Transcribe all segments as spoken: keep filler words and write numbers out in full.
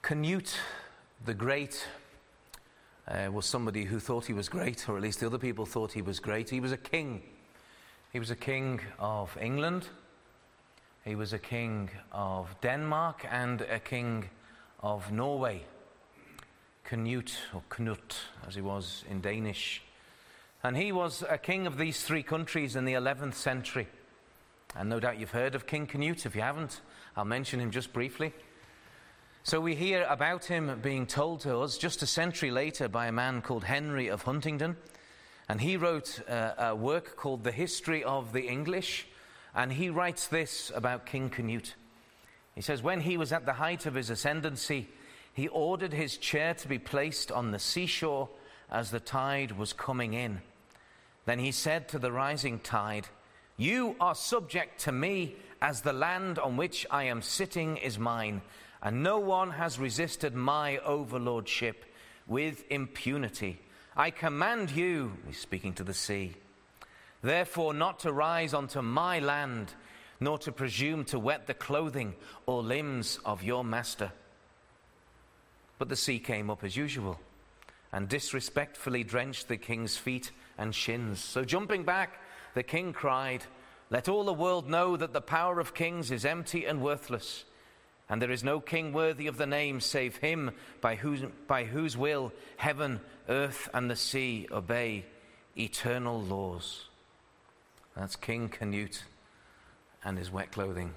Canute the Great uh, was somebody who thought he was great, or at least the other people thought he was great. He was a king. He was a king of England. He was a king of Denmark and a king of Norway. Canute, or Knut, as he was in Danish. And he was a king of these three countries in the eleventh century. And no doubt you've heard of King Canute. If you haven't, I'll mention him just briefly. So we hear about him being told to us just a century later by a man called Henry of Huntingdon. And he wrote uh, a work called The History of the English. And he writes this about King Canute. He says, when he was at the height of his ascendancy, he ordered his chair to be placed on the seashore as the tide was coming in. Then he said to the rising tide, "You are subject to me, as the land on which I am sitting is mine, and no one has resisted my overlordship with impunity. I command you," he's speaking to the sea, "therefore not to rise onto my land, nor to presume to wet the clothing or limbs of your master." But the sea came up as usual, and disrespectfully drenched the king's feet and shins. So jumping back, the king cried, "Let all the world know that the power of kings is empty and worthless, and there is no king worthy of the name save him by whose, by whose will heaven, earth, and the sea obey eternal laws." That's King Canute and his wet clothing.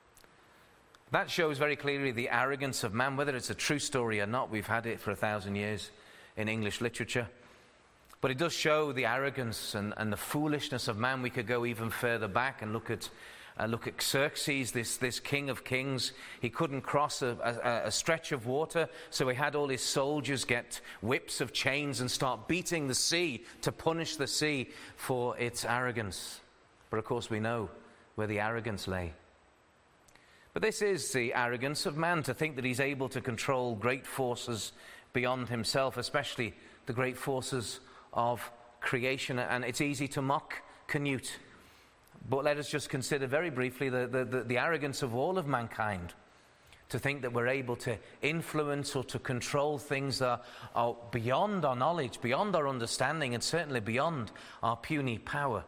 That shows very clearly the arrogance of man, whether it's a true story or not. We've had it for a thousand years in English literature. But it does show the arrogance and, and the foolishness of man. We could go even further back and look at uh, look at Xerxes, this, this king of kings. He couldn't cross a, a, a stretch of water, so he had all his soldiers get whips of chains and start beating the sea to punish the sea for its arrogance. But of course we know where the arrogance lay. But this is the arrogance of man, to think that he's able to control great forces beyond himself, especially the great forces of creation. And it's easy to mock Canute. But let us just consider very briefly the, the, the, the arrogance of all of mankind, to think that we're able to influence or to control things that are beyond our knowledge, beyond our understanding, and certainly beyond our puny power.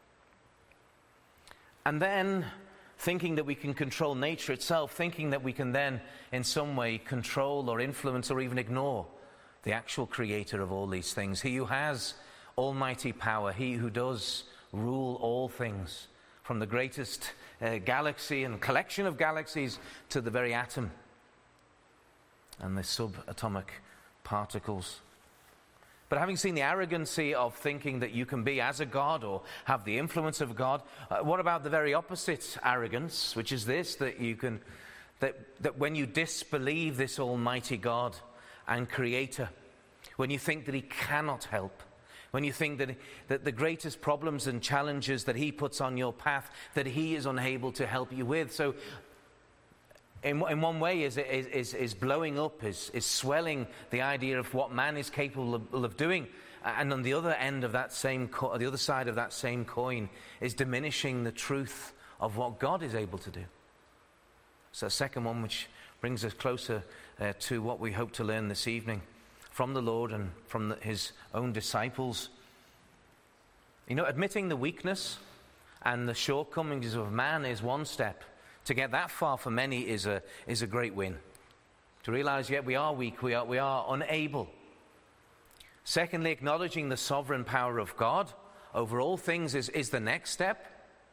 And then thinking that we can control nature itself, thinking that we can then in some way control or influence or even ignore the actual creator of all these things, he who has almighty power, he who does rule all things, from the greatest uh, galaxy and collection of galaxies to the very atom and the subatomic particles. But having seen the arrogancy of thinking that you can be as a god or have the influence of God, uh, what about the very opposite arrogance, which is this, that you can, that, that when you disbelieve this almighty God and creator, when you think that he cannot help, when you think that, that the greatest problems and challenges that he puts on your path, that he is unable to help you with. So in, in one way is, is, is blowing up, is, is swelling the idea of what man is capable of, of doing. And on the other end of that same, co- the other side of that same coin is diminishing the truth of what God is able to do. So a second one which brings us closer uh, to what we hope to learn this evening from the Lord and from the, his own disciples. You know, admitting the weakness and the shortcomings of man is one step. To get that far for many is a is a great win. To realize, yeah, we are weak, we are we are unable. Secondly, acknowledging the sovereign power of God over all things is, is the next step.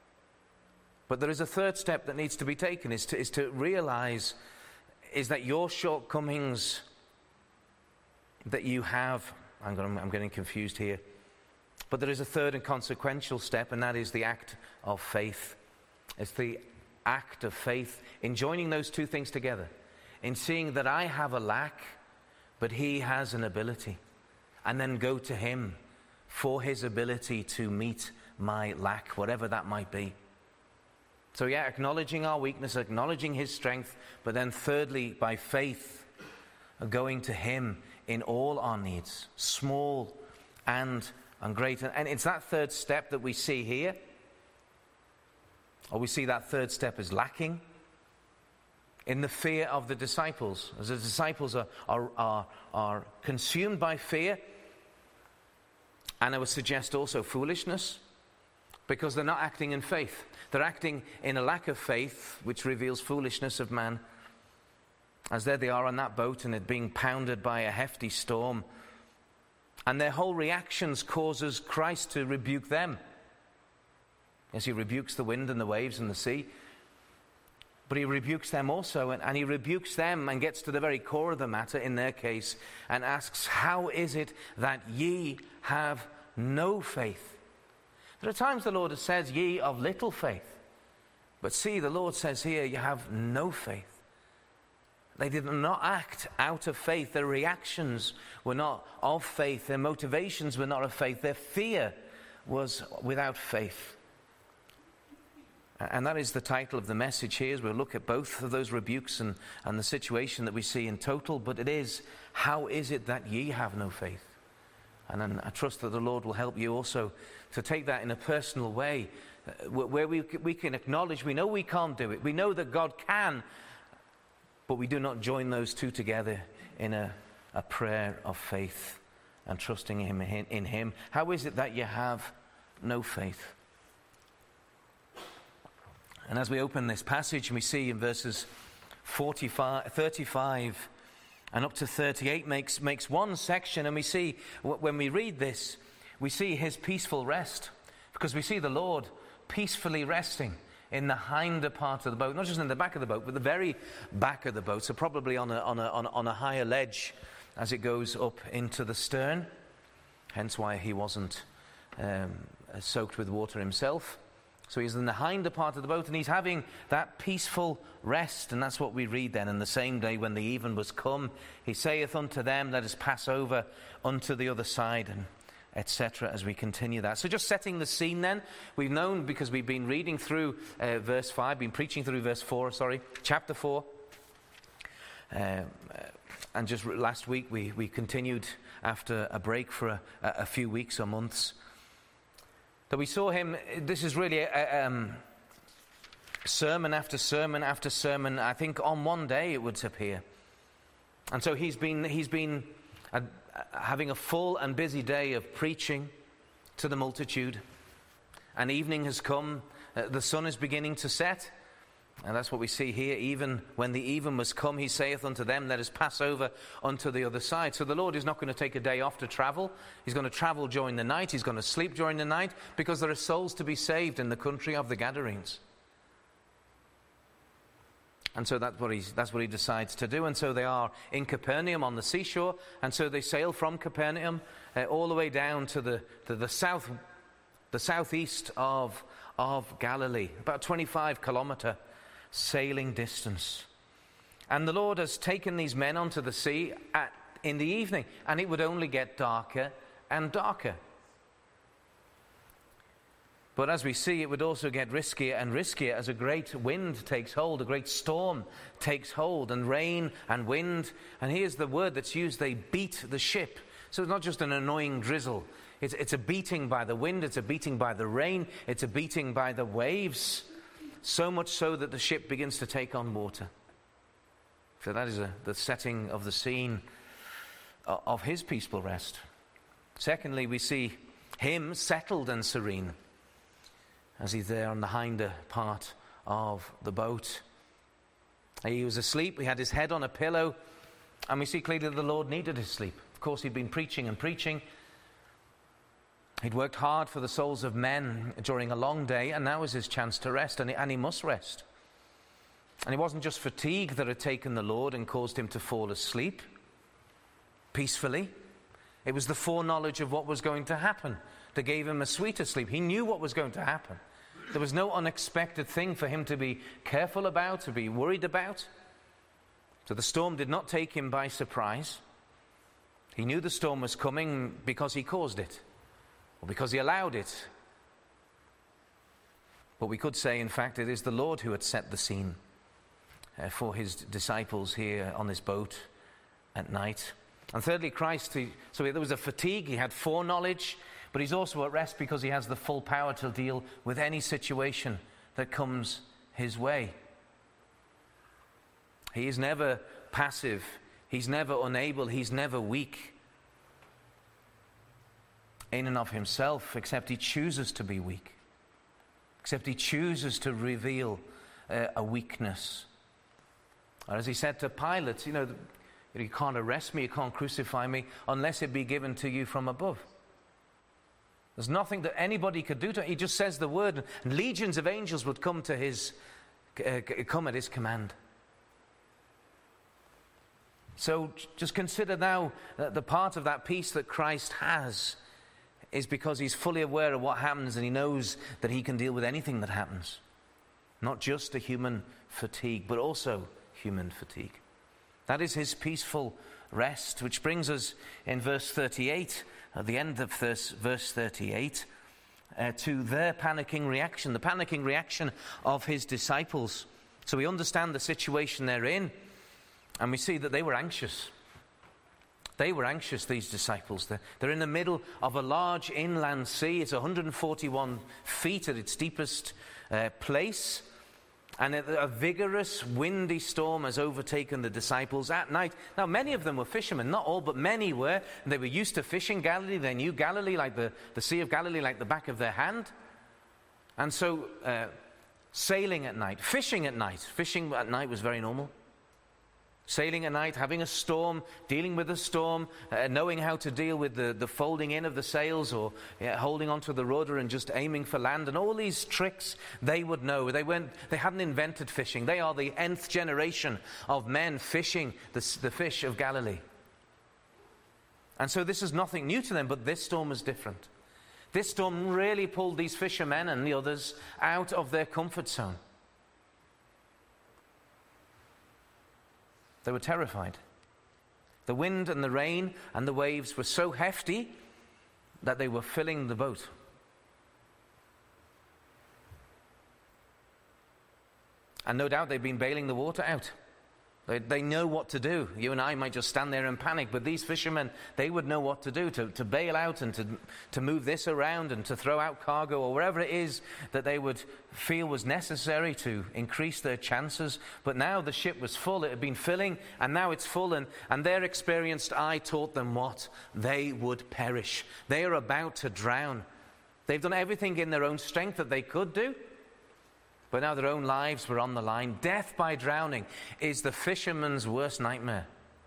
But there is a third step that needs to be taken, is to is to realize is that your shortcomings that you have, I'm, going, I'm getting confused here, but there is a third and consequential step, and that is the act of faith. It's the act of faith in joining those two things together, in seeing that I have a lack, but he has an ability, and then go to him for his ability to meet my lack, whatever that might be. So yeah, acknowledging our weakness, acknowledging his strength, but then thirdly, by faith, going to him in all our needs, small and, and great. And it's that third step that we see here, or we see that third step as lacking. in the fear of the disciples. As the disciples are, are, are, are consumed by fear, and I would suggest also foolishness, because they're not acting in faith. They're acting in a lack of faith, which reveals foolishness of man. As there they are on that boat, and it being pounded by a hefty storm, and their whole reactions causes Christ to rebuke them, as he rebukes the wind and the waves and the sea. But he rebukes them also, and, and he rebukes them and gets to the very core of the matter in their case and asks, how is it that ye have no faith? There are times the Lord says, ye of little faith. But see, the Lord says here, you have no faith. They did not act out of faith. Their reactions were not of faith. Their motivations were not of faith. Their fear was without faith. And that is the title of the message here, as we'll look at both of those rebukes and, and the situation that we see in total. But it is, how is it that ye have no faith? And then I trust that the Lord will help you also to take that in a personal way, uh, where we, we can acknowledge, we know we can't do it. We know that God can, but we do not join those two together in a, a prayer of faith and trusting him, in, in Him. How is it that you have no faith? And as we open this passage, we see in verses forty-five, thirty-five and up to thirty-eight makes, makes one section, and we see, when we read this, we see his peaceful rest, because we see the Lord peacefully resting in the hinder part of the boat, not just in the back of the boat, but the very back of the boat, so probably on a, on a, on a, on a higher ledge as it goes up into the stern, hence why he wasn't um, soaked with water himself. So he's in the hinder part of the boat, and he's having that peaceful rest. And that's what we read then. In the same day when the even was come, he saith unto them, let us pass over unto the other side, and et cetera, as we continue that. So just setting the scene then, we've known, because we've been reading through uh, verse five, been preaching through verse four, sorry, chapter four. Uh, and just last week we, we continued after a break for a, a few weeks or months. That we saw him, this is really a, um, sermon after sermon after sermon, I think on one day it would appear. And so he's been, he's been uh, having a full and busy day of preaching to the multitude. And evening has come, uh, the sun is beginning to set. And that's what we see here. Even when the even was come, he saith unto them, let us pass over unto the other side. So the Lord is not going to take a day off to travel. He's going to travel during the night. He's going to sleep during the night, because there are souls to be saved in the country of the Gadarenes. And so that's what, he's, that's what he decides to do. And so they are in Capernaum on the seashore. And so they sail from Capernaum uh, all the way down to the, to the south, the southeast of, of Galilee, about twenty-five kilometer sailing distance. And the Lord has taken these men onto the sea at, in the evening, and it would only get darker and darker. But as we see, it would also get riskier and riskier as a great wind takes hold, a great storm takes hold, and rain and wind. And here's the word that's used, they beat the ship. So it's not just an annoying drizzle. It's, it's a beating by the wind, it's a beating by the rain, it's a beating by the waves. So much so that the ship begins to take on water. So that is a, the setting of the scene of his peaceful rest. Secondly, we see him settled and serene as he's there on the hinder part of the boat. He was asleep, he had his head on a pillow, and we see clearly that the Lord needed his sleep. Of course, he'd been preaching and preaching. He'd worked hard for the souls of men during a long day, and now was his chance to rest, and he, and he must rest. And it wasn't just fatigue that had taken the Lord and caused him to fall asleep peacefully. It was the foreknowledge of what was going to happen that gave him a sweeter sleep. He knew what was going to happen. There was no unexpected thing for him to be careful about, to be worried about. So the storm did not take him by surprise. He knew the storm was coming because he caused it, or because he allowed it. But we could say, in fact, it is the Lord who had set the scene uh, for his disciples here on this boat at night. And thirdly, Christ, he, so there was a fatigue, he had foreknowledge, but he's also at rest because he has the full power to deal with any situation that comes his way. He is never passive. He's never unable. He's never weak in and of himself, except he chooses to be weak. Except he chooses to reveal uh, a weakness. Or as he said to Pilate, you know, you can't arrest me, you can't crucify me unless it be given to you from above. There's nothing that anybody could do to him. He just says the word, and legions of angels would come to his, uh, come at his command. So just consider now that the part of that peace that Christ has is because he's fully aware of what happens, and he knows that he can deal with anything that happens. Not just a human fatigue, but also human fatigue. That is his peaceful rest, which brings us in verse thirty-eight, at the end of this, verse thirty-eight, uh, to their panicking reaction, the panicking reaction of his disciples. So we understand the situation they're in, and we see that they were anxious. They were anxious, these disciples. They're, they're in the middle of a large inland sea. It's one hundred forty-one feet at its deepest uh, place. And a, a vigorous, windy storm has overtaken the disciples at night. Now, many of them were fishermen. Not all, but many were. They were used to fishing Galilee. They knew Galilee, like the, the Sea of Galilee, like the back of their hand. And so, uh, sailing at night, fishing at night. Fishing at night was very normal. Sailing at night, having a storm, dealing with a storm, uh, knowing how to deal with the, the folding in of the sails, or yeah, holding onto the rudder and just aiming for land, and all these tricks they would know. They weren't, they hadn't invented fishing. They are the nth generation of men fishing the, the fish of Galilee. And so this is nothing new to them, but this storm is different. This storm really pulled these fishermen and the others out of their comfort zone. They were terrified. The wind and the rain and the waves were so hefty that they were filling the boat. And no doubt they've been bailing the water out. They, they know what to do. You and I might just stand there and panic, but these fishermen, they would know what to do, to, to bail out and to, to move this around and to throw out cargo or wherever it is that they would feel was necessary to increase their chances. But now the ship was full. It had been filling, and now it's full, and, and their experienced eye taught them what? They would perish. They are about to drown. They've done everything in their own strength that they could do, but now their own lives were on the line. Death by drowning is the fisherman's worst nightmare.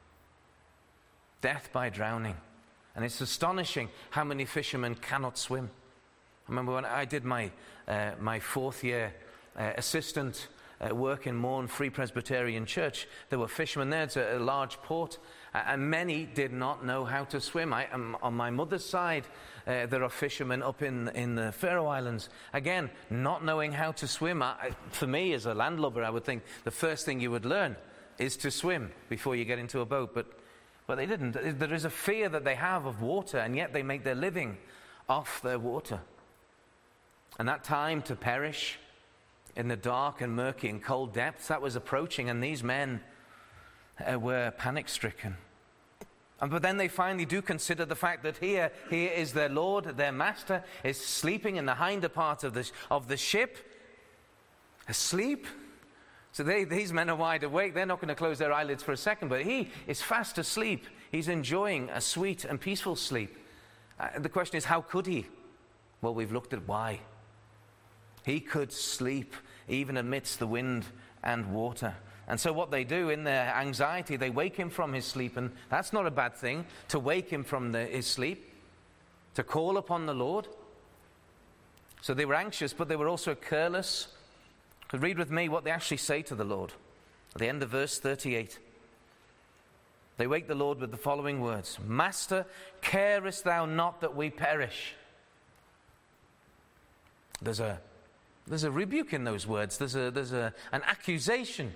Death by drowning. And it's astonishing how many fishermen cannot swim. I remember when I did my, uh, my fourth year uh, assistant uh, work in Mourne Free Presbyterian Church, there were fishermen there. It's a, a large port, uh, and many did not know how to swim. I, um, on my mother's side, uh, there are fishermen up in, in the Faroe Islands, again, not knowing how to swim. I, for me, as a landlubber, I would think the first thing you would learn is to swim before you get into a boat, but, but they didn't. There is a fear that they have of water, and yet they make their living off their water. And that time to perish in the dark and murky and cold depths, that was approaching, and these men uh, were panic-stricken. And, but then they finally do consider the fact that here, here is their Lord, their Master, is sleeping in the hinder part of the, of the ship, asleep. So they, these men are wide awake. They're not going to close their eyelids for a second, but he is fast asleep. He's enjoying a sweet and peaceful sleep. Uh, the question is, how could he? Well, we've looked at why. He could sleep even amidst the wind and water. And so what they do in their anxiety, they wake him from his sleep. And that's not a bad thing, to wake him from the, his sleep, to call upon the Lord. So they were anxious, but they were also careless. Could read with me what they actually say to the Lord. At the end of verse thirty-eight. They wake the Lord with the following words. Master, carest thou not that we perish? There's a There's a rebuke in those words. There's a there's a an accusation.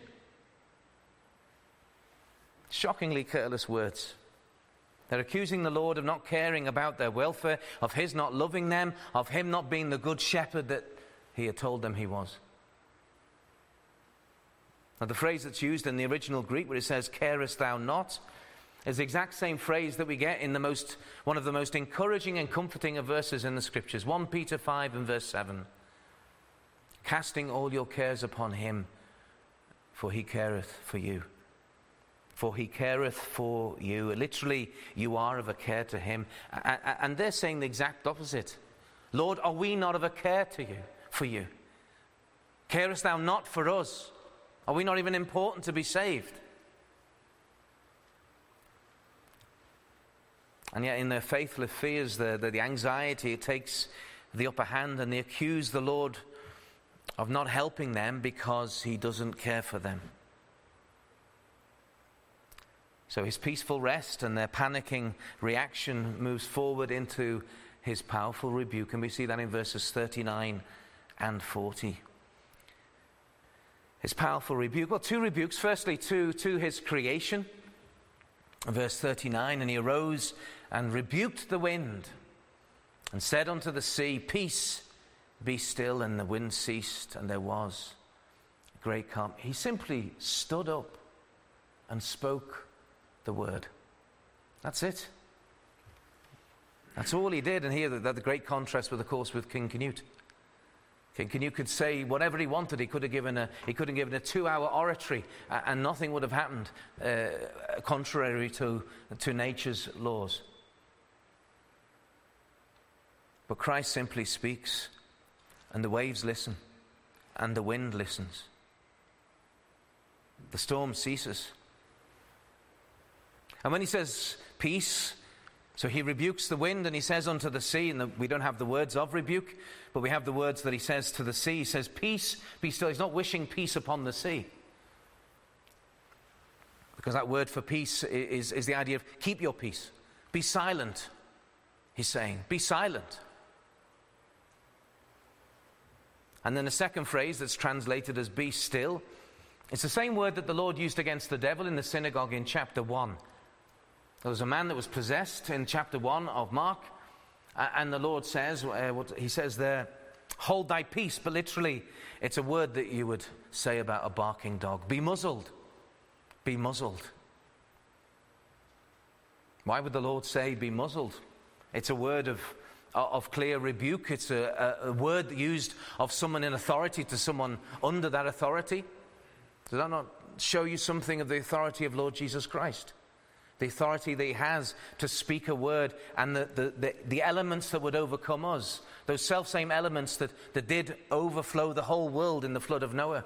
Shockingly careless words. They're accusing the Lord of not caring about their welfare, of his not loving them, of him not being the good shepherd that he had told them he was. Now, the phrase that's used in the original Greek, where it says, carest thou not, is the exact same phrase that we get in the most one of the most encouraging and comforting of verses in the Scriptures. First Peter five and verse seven. Casting all your cares upon him, for he careth for you. for he careth for you. Literally, you are of a care to him. And they're saying the exact opposite. Lord, are we not of a care to you, for you? Carest thou not for us? Are we not even important to be saved? And yet in their faithless fears, the, the, the anxiety, it takes the upper hand, and they accuse the Lord of not helping them because he doesn't care for them. So his peaceful rest and their panicking reaction moves forward into his powerful rebuke. And we see that in verses thirty-nine and forty. His powerful rebuke. Well, two rebukes. Firstly, to, to his creation. Verse thirty-nine, and he arose and rebuked the wind and said unto the sea, Peace, be still. And the wind ceased, and there was a great calm. He simply stood up and spoke the word. That's it. That's all he did. And here, the, the great contrast with, of course, with King Canute. King Canute could say whatever he wanted. He could have given a he could have given a two-hour oratory, uh, and nothing would have happened uh, contrary to to nature's laws. But Christ simply speaks, and the waves listen, and the wind listens. The storm ceases. And when he says peace, so he rebukes the wind, and he says unto the sea, and the, we don't have the words of rebuke, but we have the words that he says to the sea. He says, Peace, be still. He's not wishing peace upon the sea. Because that word for peace is, is the idea of keep your peace. Be silent, he's saying. Be silent. And then the second phrase that's translated as be still, it's the same word that the Lord used against the devil in the synagogue in chapter one. There was a man that was possessed in chapter one of Mark, and the Lord says, uh, what he says there, hold thy peace, but literally it's a word that you would say about a barking dog. Be muzzled. Be muzzled. Why would the Lord say be muzzled? It's a word of, of clear rebuke. It's a, a, a word used of someone in authority to someone under that authority. Does that not show you something of the authority of Lord Jesus Christ? The authority that he has to speak a word, and the, the, the, the elements that would overcome us. Those self-same elements that, that did overflow the whole world in the flood of Noah.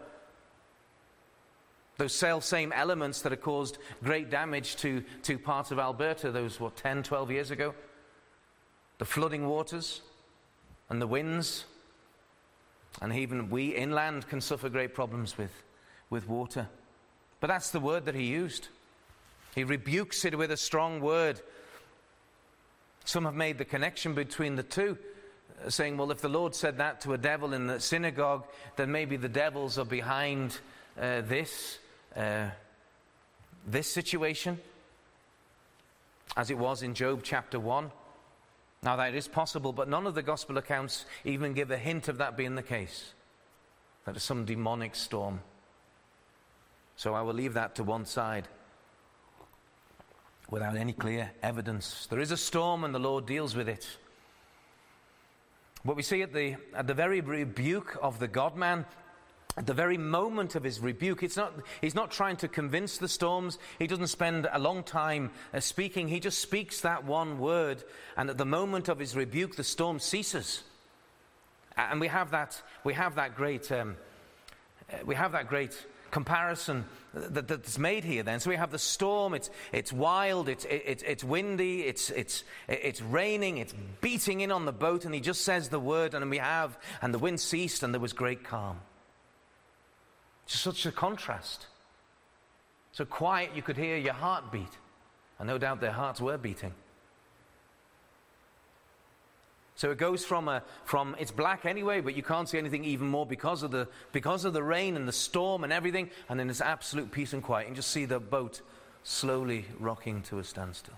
Those self-same elements that have caused great damage to, to parts of Alberta, those, what, ten, twelve years ago? The flooding waters and the winds. And even we inland can suffer great problems with, with water. But that's the word that he used. He rebukes it with a strong word. Some have made the connection between the two, saying, well, if the Lord said that to a devil in the synagogue, then maybe the devils are behind uh, this, uh, this situation, as it was in Job chapter one. Now that is possible, but none of the gospel accounts even give a hint of that being the case. That is some demonic storm. So I will leave that to one side, without any clear evidence. There is a storm, and the Lord deals with it. What we see at the at the very rebuke of the God-man, at the very moment of his rebuke, it's not he's not trying to convince the storms. He doesn't spend a long time uh, speaking. He just speaks that one word, and at the moment of his rebuke, the storm ceases. And we have that we have that great um, we have that great. comparison that, that's made here then. So we have the storm, it's it's wild, it's it's it's windy, it's it's it's raining, it's beating in on the boat, and he just says the word, and we have, and the wind ceased, and there was great calm. Just such a contrast. So quiet you could hear your heart beat, and no doubt their hearts were beating. So it goes from a from it's black anyway, but you can't see anything even more because of the because of the rain and the storm and everything, and then it's absolute peace and quiet. You just see the boat slowly rocking to a standstill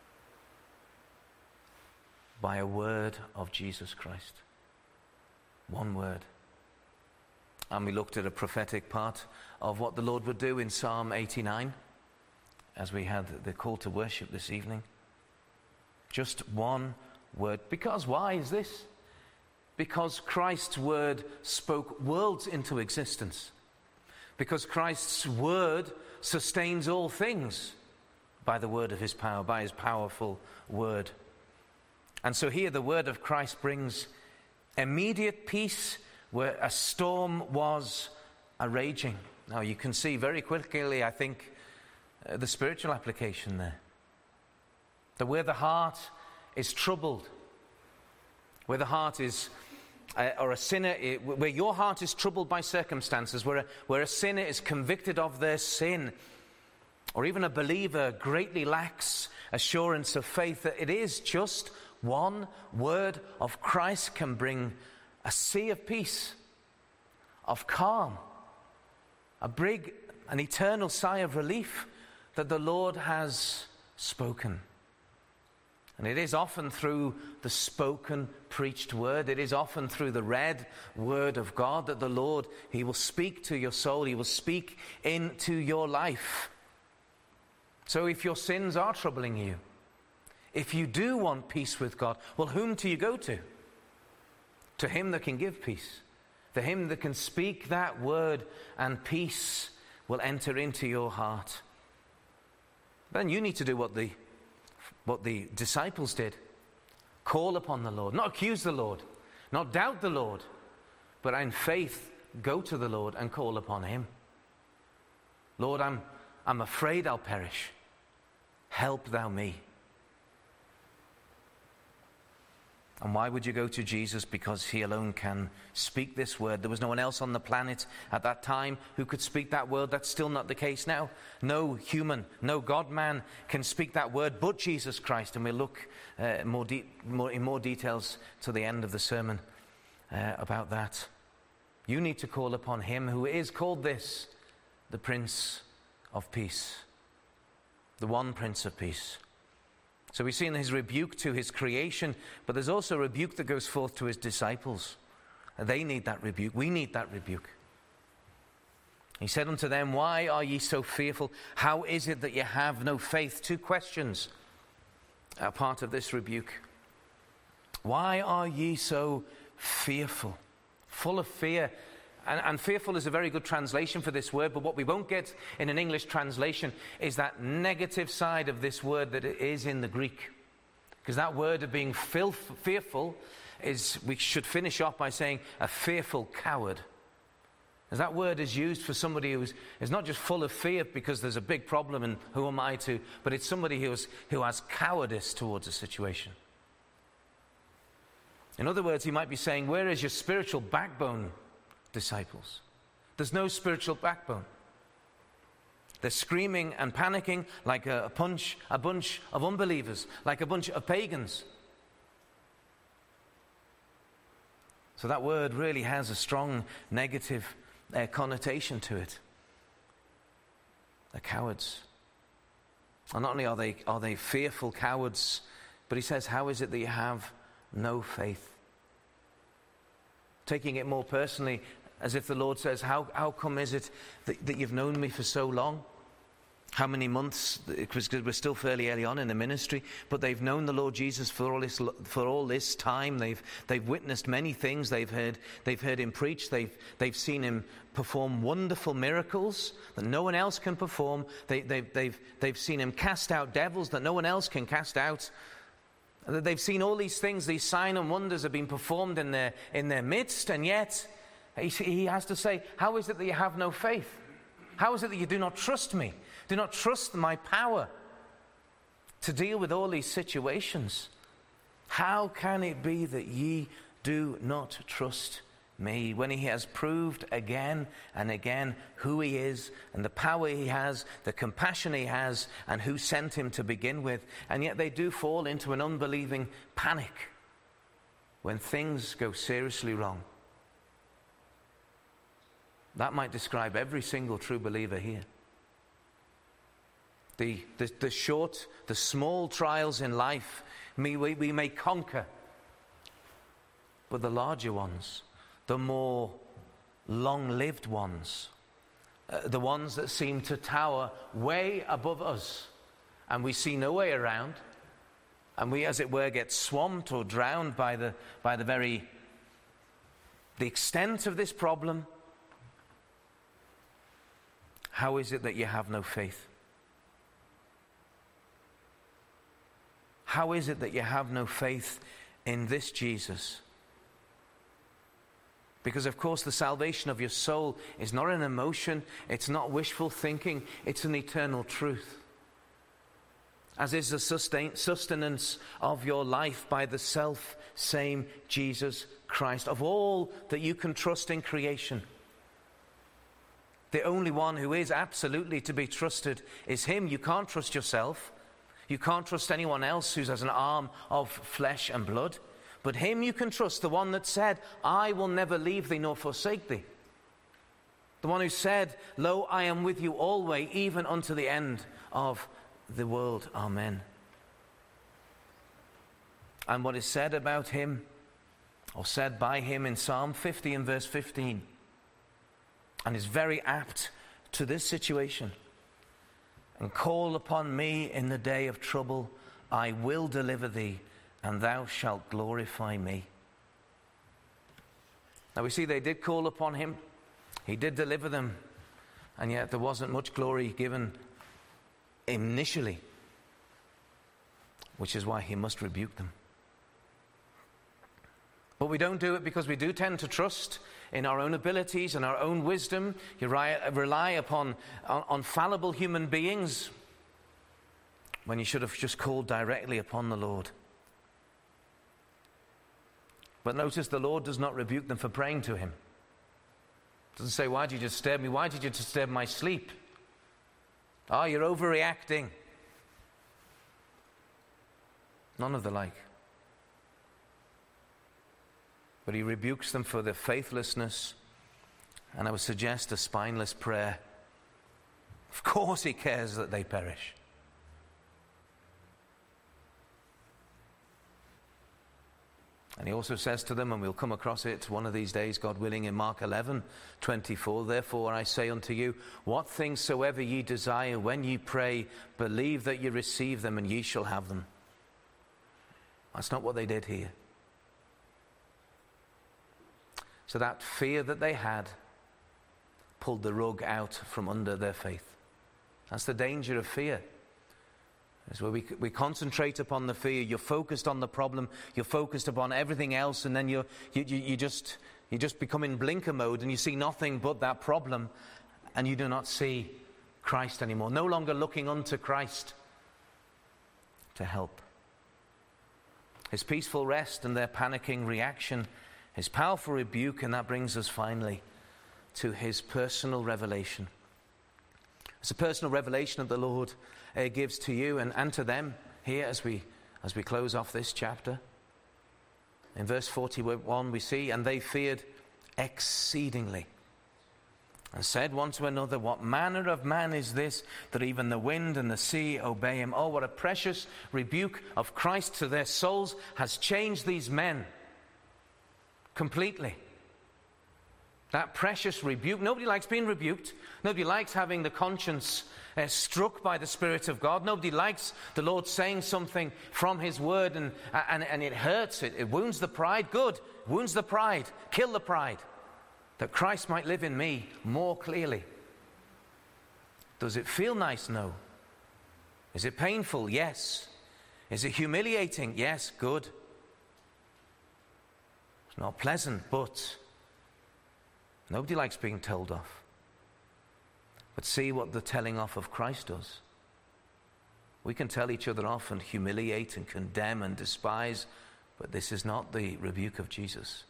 by a word of Jesus Christ. One word. And we looked at a prophetic part of what the Lord would do in Psalm eighty-nine, as we had the call to worship this evening. Just one word. Because why is this? Because Christ's word spoke worlds into existence. because Christ's word sustains all things by the word of his power, by his powerful word. And so here the word of Christ brings immediate peace where a storm was a raging. Now you can see very quickly, I think, uh, the spiritual application there. That where the heart is troubled, where the heart is, uh, or a sinner, it, where your heart is troubled by circumstances, where a, where a sinner is convicted of their sin, or even a believer greatly lacks assurance of faith, that it is just one word of Christ can bring a sea of peace, of calm, a big, an eternal sigh of relief that the Lord has spoken. And it is often through the spoken, preached word, it is often through the read word of God that the Lord, he will speak to your soul, he will speak into your life. So if your sins are troubling you, if you do want peace with God, well, whom do you go to? To him that can give peace. To him that can speak that word, and peace will enter into your heart. Then you need to do what the what the disciples did. Call upon the Lord. Not accuse the Lord. Not doubt the Lord. But in faith, go to the Lord and call upon him. Lord, I'm, I'm afraid I'll perish. Help thou me. And why would you go to Jesus? Because he alone can speak this word. There was no one else on the planet at that time who could speak that word. That's still not the case now. No human, no God-man can speak that word but Jesus Christ. And we'll look uh, more, de- more in more details to the end of the sermon uh, about that. You need to call upon him who is called this, the Prince of Peace. The one Prince of Peace. So we see in his rebuke to his creation, but there's also a rebuke that goes forth to his disciples. And they need that rebuke. We need that rebuke. He said unto them, why are ye so fearful? How is it that ye have no faith? Two questions are part of this rebuke. Why are ye so fearful? Full of fear. And, and fearful is a very good translation for this word, but what we won't get in an English translation is that negative side of this word that it is in the Greek. Because that word of being filth, fearful is, we should finish off by saying, a fearful coward. As that word is used for somebody who is, is not just full of fear because there's a big problem and who am I to, but it's somebody who, is, who has cowardice towards a situation. In other words, he might be saying, where is your spiritual backbone, disciples? There's no spiritual backbone. They're screaming and panicking like a, a, punch, a bunch of unbelievers, like a bunch of pagans. So that word really has a strong negative uh, connotation to it. They're cowards. And not only are they, are they fearful cowards, but he says, how is it that you have no faith? Taking it more personally, as if the Lord says, how, how come is it that, that you've known me for so long? How many months? Because we're still fairly early on in the ministry, but they've known the Lord Jesus for all this for all this time. They've they've witnessed many things. They've heard they've heard him preach. They've they've seen him perform wonderful miracles that no one else can perform. They they've they've they've seen him cast out devils that no one else can cast out. They've seen all these things. These signs and wonders have been performed in their in their midst, and yet he, he has to say, "How is it that you have no faith? How is it that you do not trust me? Do not trust my power to deal with all these situations? How can it be that ye do not trust me when he has proved again and again who he is and the power he has, the compassion he has, and who sent him to begin with? And yet they do fall into an unbelieving panic when things go seriously wrong. That might describe every single true believer here. The, the, the short, the small trials in life, we, we, we may conquer. But the larger ones, the more long-lived ones, uh, the ones that seem to tower way above us, and we see no way around, and we, as it were, get swamped or drowned by the, by the very, the extent of this problem. How is it that you have no faith? How is it that you have no faith in this Jesus? Because, of course, the salvation of your soul is not an emotion, it's not wishful thinking, it's an eternal truth. As is the sustain, sustenance of your life by the self-same Jesus Christ. Of all that you can trust in creation, the only one who is absolutely to be trusted is Him. You can't trust yourself. You can't trust anyone else who has an arm of flesh and blood. But Him you can trust, the one that said, I will never leave thee nor forsake thee. The one who said, lo, I am with you always, even unto the end of the world. Amen. And what is said about Him, or said by Him in Psalm fifty and verse fifteen, and is very apt to this situation. And call upon me in the day of trouble, I will deliver thee, and thou shalt glorify me. Now we see they did call upon Him. He did deliver them. And yet there wasn't much glory given initially, which is why He must rebuke them. But we don't do it because we do tend to trust in our own abilities and our own wisdom. You rely upon on, on fallible human beings when you should have just called directly upon the Lord. But notice the Lord does not rebuke them for praying to Him. Doesn't say, why did you disturb me? Why did you disturb my sleep? Ah, oh, you're overreacting. None of the like. But He rebukes them for their faithlessness, and I would suggest a spineless prayer. Of course He cares that they perish. And He also says to them, and we'll come across it one of these days, God willing, in Mark eleven twenty-four, therefore I say unto you, what things soever ye desire, when ye pray, believe that ye receive them, and ye shall have them. That's not what they did here. So that fear that they had pulled the rug out from under their faith. That's the danger of fear. It's where we, we concentrate upon the fear. You're focused on the problem. You're focused upon everything else, and then you're, you, you, you, just, you just become in blinker mode, and you see nothing but that problem, and you do not see Christ anymore. No longer looking unto Christ to help. His peaceful rest and their panicking reaction, His powerful rebuke, and that brings us finally to His personal revelation. It's a personal revelation that the Lord uh, gives to you and, and to them here as we as we close off this chapter. In verse forty-one we see, and they feared exceedingly, and said one to another, what manner of man is this, that even the wind and the sea obey Him? Oh, what a precious rebuke of Christ to their souls has changed these men completely. That precious rebuke. Nobody likes being rebuked. Nobody likes having the conscience uh, struck by the Spirit of God. Nobody likes the Lord saying something from His word and, and, and it hurts. It, it wounds the pride. Good. Wounds the pride. Kill the pride. That Christ might live in me more clearly. Does it feel nice? No. Is it painful? Yes. Is it humiliating? Yes. Good. It's not pleasant, but nobody likes being told off. But see what the telling off of Christ does. We can tell each other off and humiliate and condemn and despise, but this is not the rebuke of Jesus.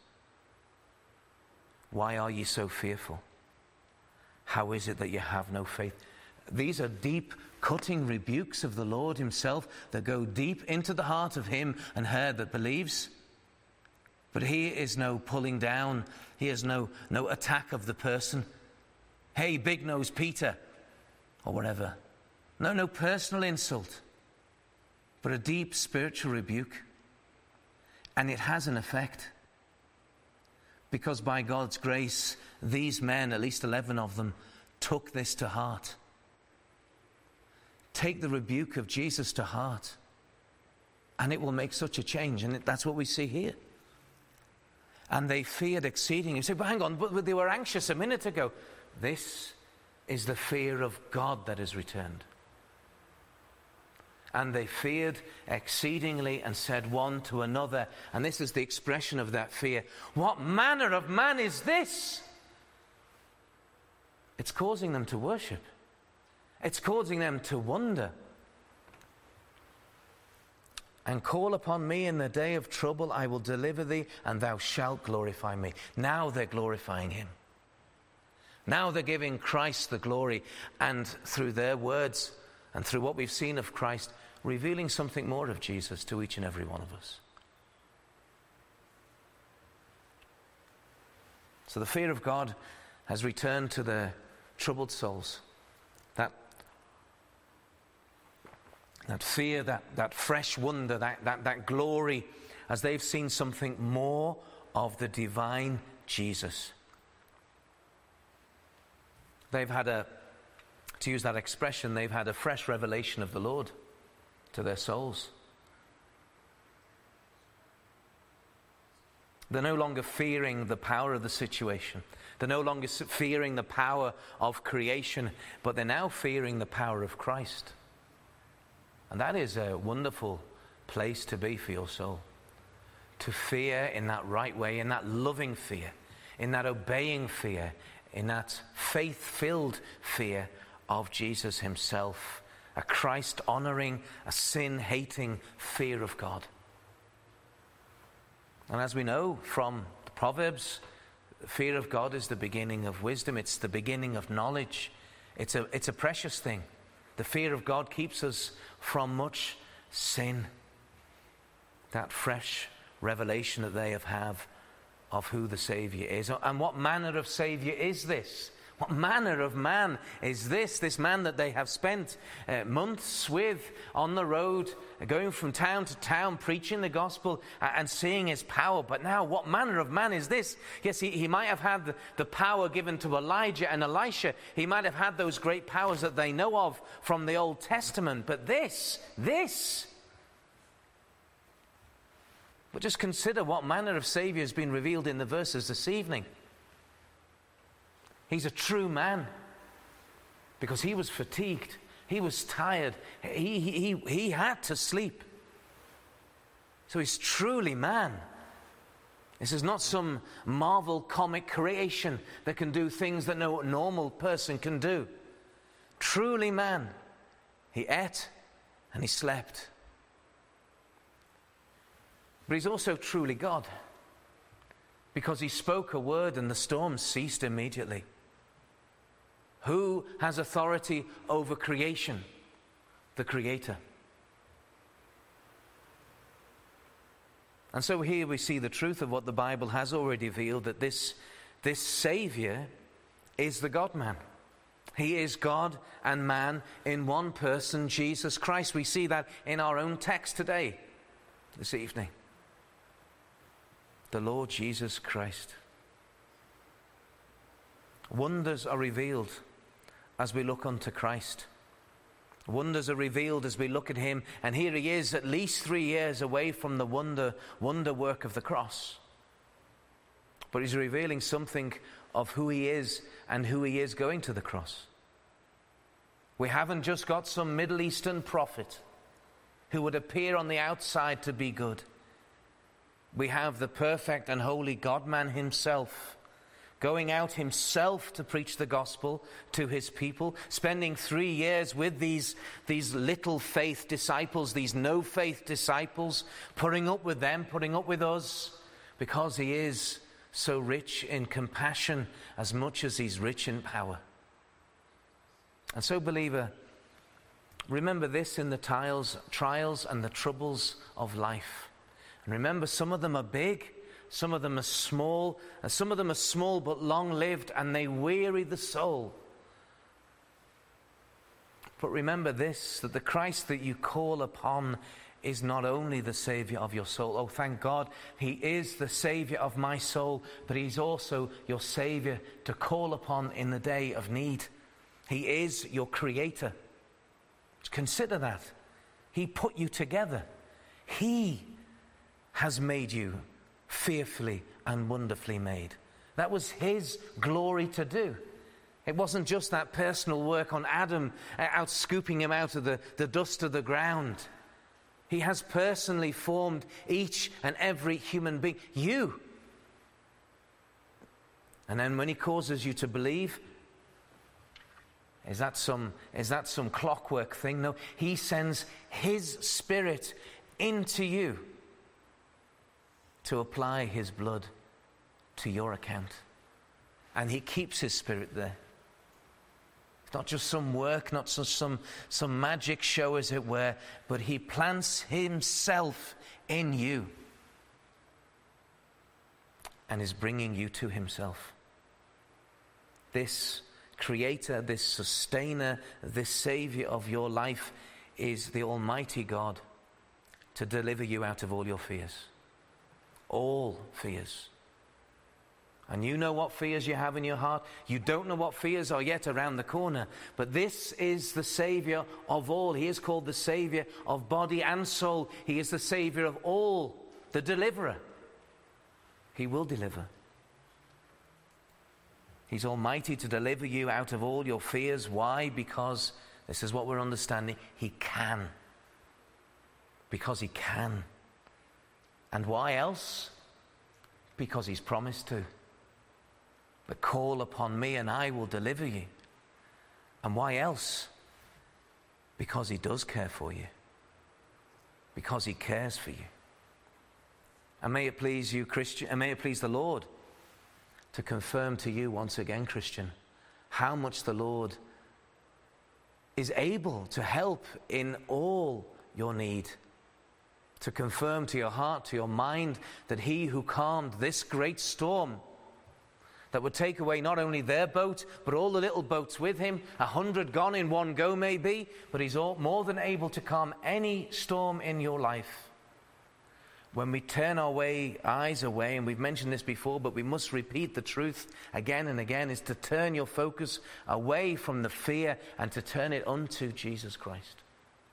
Why are ye so fearful? How is it that you have no faith? These are deep, cutting rebukes of the Lord Himself that go deep into the heart of him and her that believes. But here is no pulling down. Here is no, no attack of the person. Hey, big nose Peter, or whatever. No, no personal insult, but a deep spiritual rebuke. And it has an effect. Because by God's grace, these men, at least eleven of them, took this to heart. Take the rebuke of Jesus to heart, and it will make such a change. And that's what we see here. And they feared exceedingly. You say, but hang on, but they were anxious a minute ago. This is the fear of God that is returned. And they feared exceedingly and said one to another, and this is the expression of that fear, what manner of man is this? It's causing them to worship. It's causing them to wonder. And call upon me in the day of trouble, I will deliver thee, and thou shalt glorify me. Now they're glorifying him. Now they're giving Christ the glory, and through their words and through what we've seen of Christ, revealing something more of Jesus to each and every one of us. So the fear of God has returned to the troubled souls. That, that fear, that, that fresh wonder, that, that, that glory, as they've seen something more of the divine Jesus. They've had a, to use that expression, they've had a fresh revelation of the Lord to their souls. They're no longer fearing the power of the situation. They're no longer fearing the power of creation, but they're now fearing the power of Christ. And that is a wonderful place to be for your soul. To fear in that right way, in that loving fear, in that obeying fear, in that faith-filled fear of Jesus himself. A Christ-honoring, a sin-hating fear of God. And as we know from the Proverbs, fear of God is the beginning of wisdom. It's the beginning of knowledge. It's a, it's a precious thing. The fear of God keeps us from much sin. That fresh revelation that they have, have of who the Savior is. And what manner of Savior is this? What manner of man is this? This man that they have spent uh, months with on the road, going from town to town, preaching the gospel uh, and seeing his power. But now, what manner of man is this? Yes, he, he might have had the, the power given to Elijah and Elisha. He might have had those great powers that they know of from the Old Testament. But this, this... But just consider what manner of Savior has been revealed in the verses this evening. He's a true man because he was fatigued. He was tired. He, he, he, he had to sleep. So he's truly man. This is not some Marvel comic creation that can do things that no normal person can do. Truly man. He ate and he slept. But he's also truly God, because he spoke a word and the storm ceased immediately. Who has authority over creation? The Creator. And so here we see the truth of what the Bible has already revealed, that this, this Savior is the God-man. He is God and man in one person, Jesus Christ. We see that in our own text today, this evening. The Lord Jesus Christ. Wonders are revealed as we look unto Christ. Wonders are revealed as we look at him, and here he is at least three years away from the wonder, wonder work of the cross. But he's revealing something of who he is and who he is going to the cross. We haven't just got some Middle Eastern prophet who would appear on the outside to be good. We have the perfect and holy God-man himself, going out himself to preach the gospel to his people, spending three years with these, these little faith disciples, these no-faith disciples, putting up with them, putting up with us, because he is so rich in compassion as much as he's rich in power. And so, believer, remember this in the trials, trials and the troubles of life. And remember, some of them are big, some of them are small, and some of them are small but long-lived, and they weary the soul. But remember this, that the Christ that you call upon is not only the Savior of your soul. Oh, thank God, he is the Savior of my soul, but he's also your Savior to call upon in the day of need. He is your Creator. Consider that. He put you together. He has made you fearfully and wonderfully made. That was his glory to do. It wasn't just that personal work on Adam, uh, out scooping him out of the, the dust of the ground. He has personally formed each and every human being. You. And then when he causes you to believe, is that some, is that some clockwork thing? No, he sends his Spirit into you to apply his blood to your account. And he keeps his Spirit there. It's not just some work, not just some, some magic show, as it were, but he plants himself in you and is bringing you to himself. This creator, this sustainer, this savior of your life is the Almighty God to deliver you out of all your fears. All fears. And you know what fears you have in your heart. You don't know what fears are yet around the corner. But this is the Savior of all. He is called the Savior of body and soul. He is the Savior of all, the deliverer. He will deliver. He's almighty to deliver you out of all your fears. Why? Because, this is what we're understanding, he can. Because he can. And why else? Because he's promised to. But call upon me and I will deliver you. And why else? Because he does care for you. Because he cares for you. And may it please you, Christian, and may it please the Lord to confirm to you once again, Christian, how much the Lord is able to help in all your need. To confirm to your heart, to your mind, that he who calmed this great storm that would take away not only their boat, but all the little boats with him, a hundred gone in one go maybe, but he's all, more than able to calm any storm in your life. When we turn our way, eyes away, and we've mentioned this before, but we must repeat the truth again and again, is to turn your focus away from the fear and to turn it unto Jesus Christ.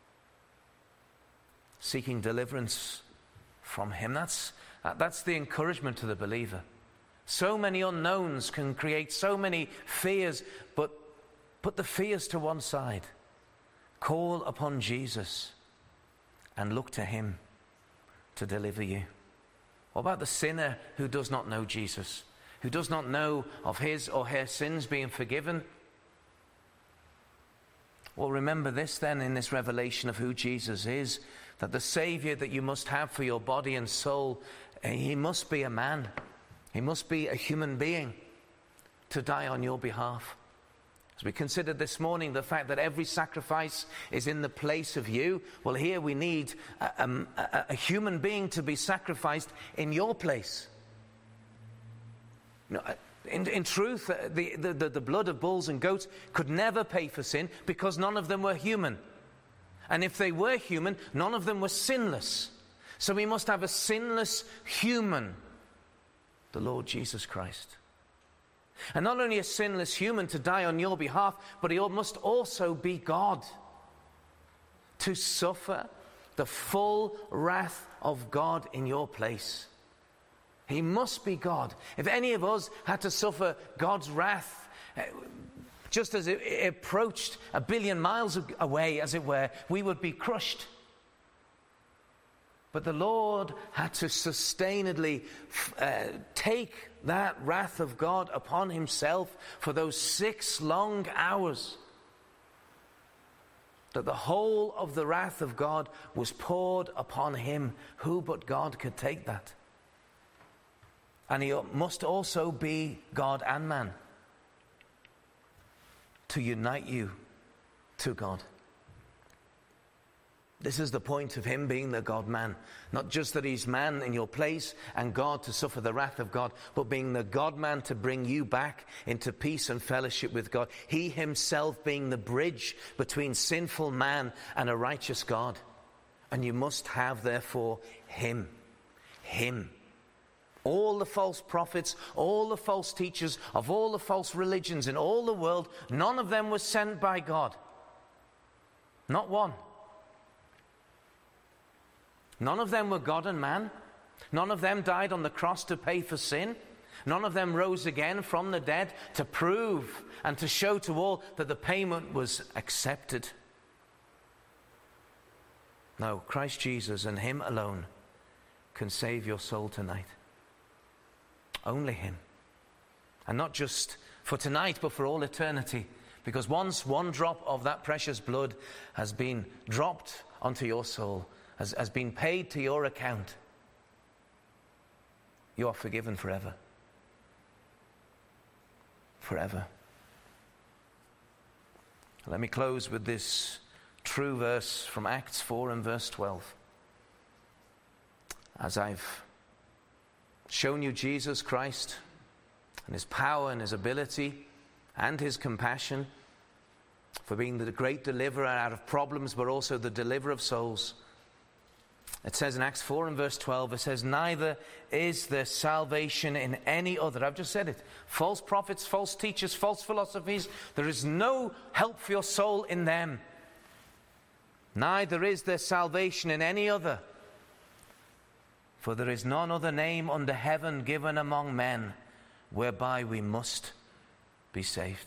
Seeking deliverance from him. That's, that's the encouragement to the believer. So many unknowns can create so many fears, but put the fears to one side. Call upon Jesus and look to him to deliver you. What about the sinner who does not know Jesus, who does not know of his or her sins being forgiven? Well, remember this then in this revelation of who Jesus is, that the Savior that you must have for your body and soul, he must be a man. He must be a human being to die on your behalf. As we considered this morning the fact that every sacrifice is in the place of you, well, here we need a, a, a human being to be sacrificed in your place. You know, in, in truth, the, the, the blood of bulls and goats could never pay for sin because none of them were human. And if they were human, none of them were sinless. So we must have a sinless human, the Lord Jesus Christ. And not only a sinless human to die on your behalf, but he must also be God to suffer the full wrath of God in your place. He must be God. If any of us had to suffer God's wrath, just as it approached a billion miles away, as it were, we would be crushed. But the Lord had to sustainedly uh, take that wrath of God upon himself for those six long hours. That the whole of the wrath of God was poured upon him. Who but God could take that? And he must also be God and man to unite you to God. This is the point of him being the God-man. Not just that he's man in your place and God to suffer the wrath of God, but being the God-man to bring you back into peace and fellowship with God. He himself being the bridge between sinful man and a righteous God. And you must have, therefore, him. Him. All the false prophets, all the false teachers of all the false religions in all the world, none of them was sent by God. Not one. None of them were God and man. None of them died on the cross to pay for sin. None of them rose again from the dead to prove and to show to all that the payment was accepted. No, Christ Jesus and him alone can save your soul tonight. Only him. And not just for tonight, but for all eternity. Because once one drop of that precious blood has been dropped onto your soul, has, has been paid to your account, you are forgiven forever. Forever. Let me close with this true verse from Acts four and verse twelve. As I've shown you Jesus Christ and his power and his ability and his compassion for being the great deliverer out of problems, but also the deliverer of souls. It says in Acts four and verse twelve, it says, neither is there salvation in any other. I've just said it. False prophets, false teachers, false philosophies. There is no help for your soul in them. Neither is there salvation in any other. For there is none other name under heaven given among men whereby we must be saved.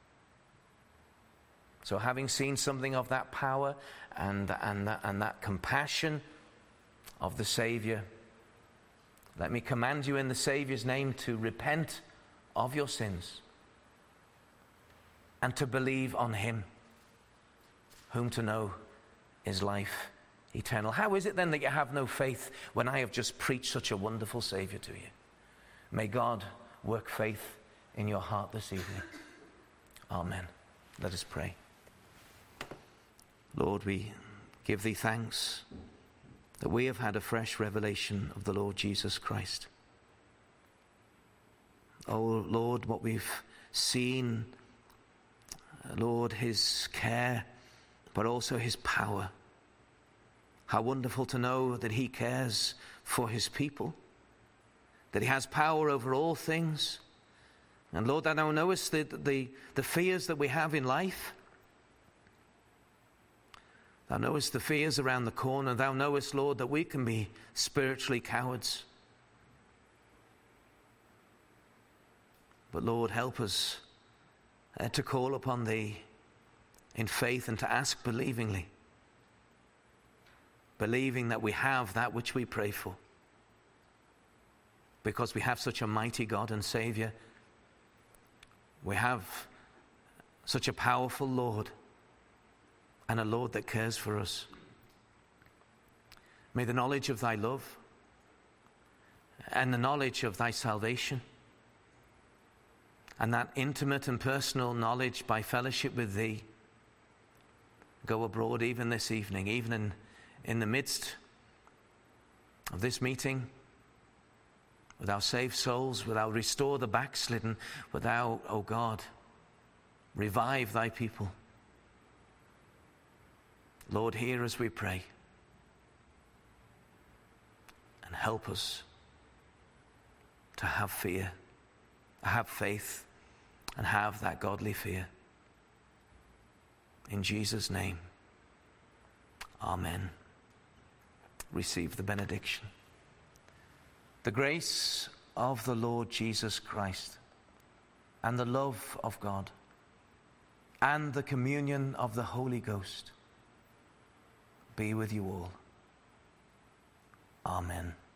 So having seen something of that power and, and, that, and that compassion of the Savior, let me command you in the Savior's name to repent of your sins and to believe on him, whom to know is life eternal. How is it then that you have no faith when I have just preached such a wonderful Savior to you? May God work faith in your heart this evening. Amen. Let us pray. Lord, we give thee thanks that we have had a fresh revelation of the Lord Jesus Christ. Oh Lord, what we've seen, Lord, his care, but also his power. How wonderful to know that he cares for his people, that he has power over all things. And Lord, thou knowest the, the, the fears that we have in life. Thou knowest the fears around the corner. Thou knowest, Lord, that we can be spiritually cowards. But Lord, help us uh, to call upon thee in faith and to ask believingly. Believing that we have that which we pray for. Because we have such a mighty God and Savior. We have such a powerful Lord. And a Lord that cares for us. May the knowledge of thy love and the knowledge of thy salvation and that intimate and personal knowledge by fellowship with thee go abroad even this evening, even in, in the midst of this meeting, with thou save souls, with thou restore the backslidden, with thou, O God, revive thy people. Lord, hear as we pray and help us to have fear, have faith, and have that godly fear. In Jesus' name, amen. Receive the benediction. The grace of the Lord Jesus Christ and the love of God and the communion of the Holy Ghost be with you all. Amen.